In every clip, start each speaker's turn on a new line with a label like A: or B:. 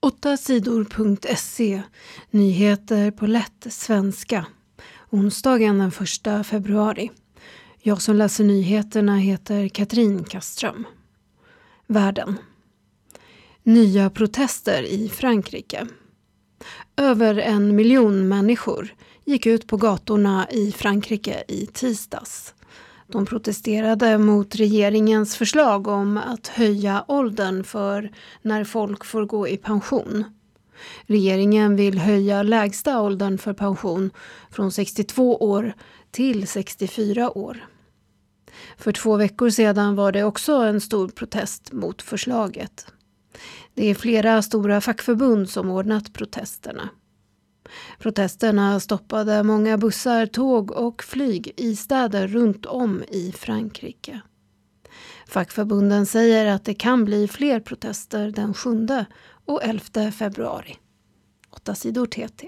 A: 8sidor.se. Nyheter på lätt svenska. Onsdagen den 1 februari. Jag som läser nyheterna heter Katrin Kastström. Världen. Nya protester i Frankrike. Över 1 miljon människor gick ut på gatorna i Frankrike i tisdags. De protesterade mot regeringens förslag om att höja åldern för när folk får gå i pension. Regeringen vill höja lägsta åldern för pension från 62 år till 64 år. För 2 veckor sedan var det också en stor protest mot förslaget. Det är flera stora fackförbund som ordnat protesterna. Protesterna stoppade många bussar, tåg och flyg i städer runt om i Frankrike. Fackförbunden säger att det kan bli fler protester den 7 och 11 februari. 8 sidor TT.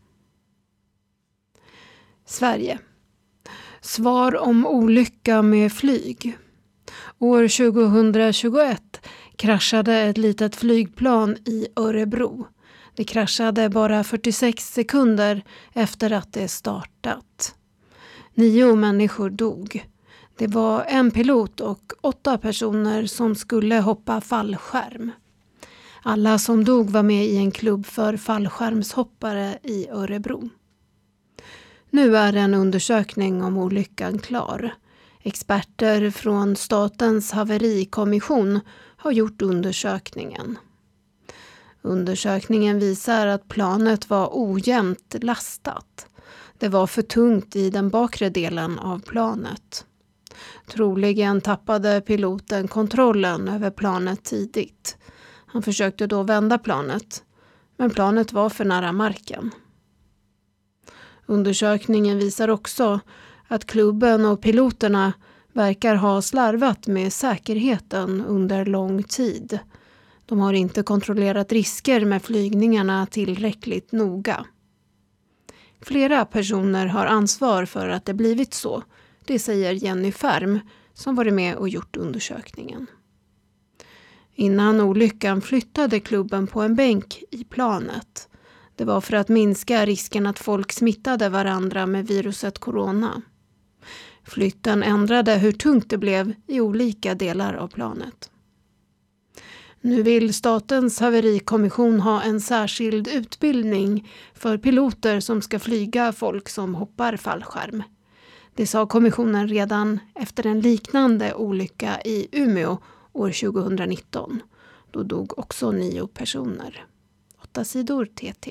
A: Sverige. Svar om olycka med flyg. År 2021 kraschade ett litet flygplan i Örebro. Det kraschade bara 46 sekunder efter att det startat. 9 människor dog. Det var en pilot och 8 personer som skulle hoppa fallskärm. Alla som dog var med i en klubb för fallskärmshoppare i Örebro. Nu är en undersökning om olyckan klar. Experter från Statens haverikommission har gjort undersökningen. Undersökningen visar att planet var ojämnt lastat. Det var för tungt i den bakre delen av planet. Troligen tappade piloten kontrollen över planet tidigt. Han försökte då vända planet, men planet var för nära marken. Undersökningen visar också att klubben och piloterna verkar ha slarvat med säkerheten under lång tid. De har inte kontrollerat risker med flygningarna tillräckligt noga. Flera personer har ansvar för att det blivit så. Det säger Jenny Färm som varit med och gjort undersökningen. Innan olyckan flyttade klubben på en bänk i planet. Det var för att minska risken att folk smittade varandra med viruset corona. Flytten ändrade hur tungt det blev i olika delar av planet. Nu vill Statens haverikommission ha en särskild utbildning för piloter som ska flyga folk som hoppar fallskärm. Det sa kommissionen redan efter en liknande olycka i Umeå år 2019. Då dog också 9 personer. 8 sidor TT.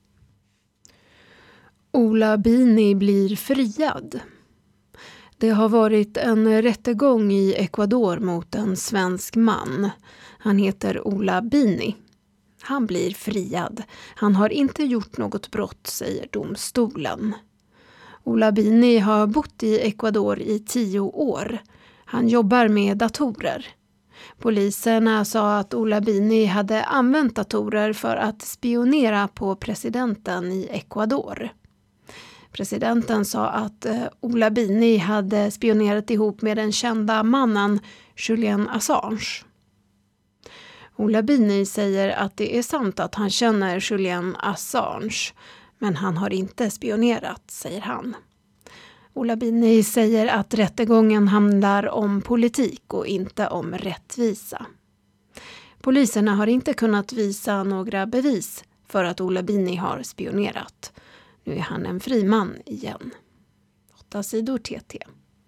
A: Ola Bini blir friad. Det har varit en rättegång i Ecuador mot en svensk man. Han heter Ola Bini. Han blir friad. Han har inte gjort något brott, säger domstolen. Ola Bini har bott i Ecuador i 10 år. Han jobbar med datorer. Poliserna sa att Ola Bini hade använt datorer för att spionera på presidenten i Ecuador. Presidenten sa att Ola Bini hade spionerat ihop med den kända mannen Julian Assange. Ola Bini säger att det är sant att han känner Julian Assange, men han har inte spionerat, säger han. Ola Bini säger att rättegången handlar om politik och inte om rättvisa. Poliserna har inte kunnat visa några bevis för att Ola Bini har spionerat. Nu är han en fri man igen. 8 sidor TT.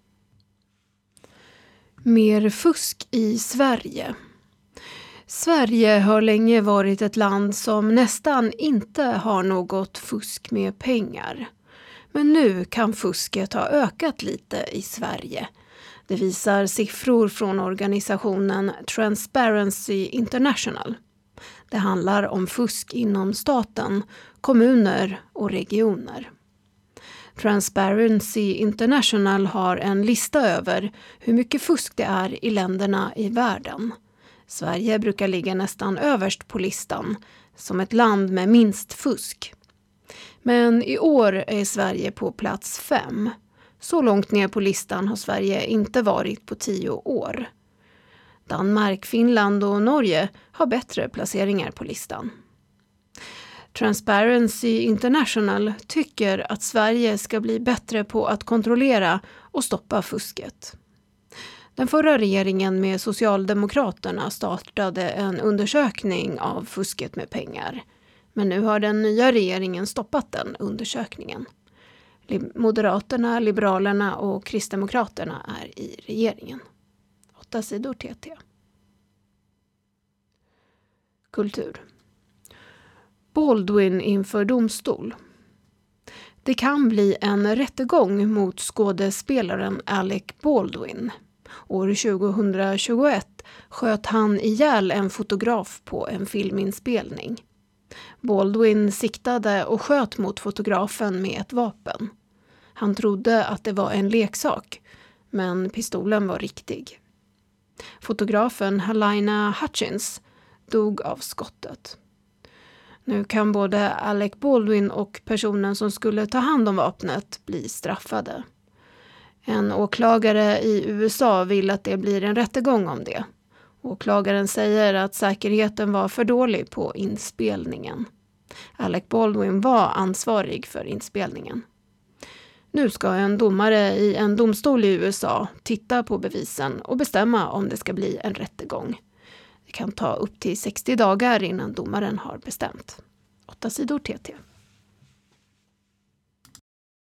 A: Mer fusk i Sverige. Sverige har länge varit ett land som nästan inte har något fusk med pengar. Men nu kan fusket ha ökat lite i Sverige. Det visar siffror från organisationen Transparency International. Det handlar om fusk inom staten, kommuner och regioner. Transparency International har en lista över hur mycket fusk det är i länderna i världen. Sverige brukar ligga nästan överst på listan som ett land med minst fusk. Men i år är Sverige på plats 5. Så långt ner på listan har Sverige inte varit på 10 år. Danmark, Finland och Norge har bättre placeringar på listan. Transparency International tycker att Sverige ska bli bättre på att kontrollera och stoppa fusket. Den förra regeringen med Socialdemokraterna startade en undersökning av fusket med pengar. Men nu har den nya regeringen stoppat den undersökningen. Moderaterna, Liberalerna och Kristdemokraterna är i regeringen. 8 sidor TT. Kultur. Baldwin inför domstol. Det kan bli en rättegång mot skådespelaren Alec Baldwin. År 2021 sköt han ihjäl en fotograf på en filminspelning. Baldwin siktade och sköt mot fotografen med ett vapen. Han trodde att det var en leksak, men pistolen var riktig. Fotografen Halyna Hutchins dog av skottet. Nu kan både Alec Baldwin och personen som skulle ta hand om vapnet bli straffade. En åklagare i USA vill att det blir en rättegång om det. Åklagaren säger att säkerheten var för dålig på inspelningen. Alec Baldwin var ansvarig för inspelningen. Nu ska en domare i en domstol i USA titta på bevisen och bestämma om det ska bli en rättegång. Det kan ta upp till 60 dagar innan domaren har bestämt. 8 sidor TT.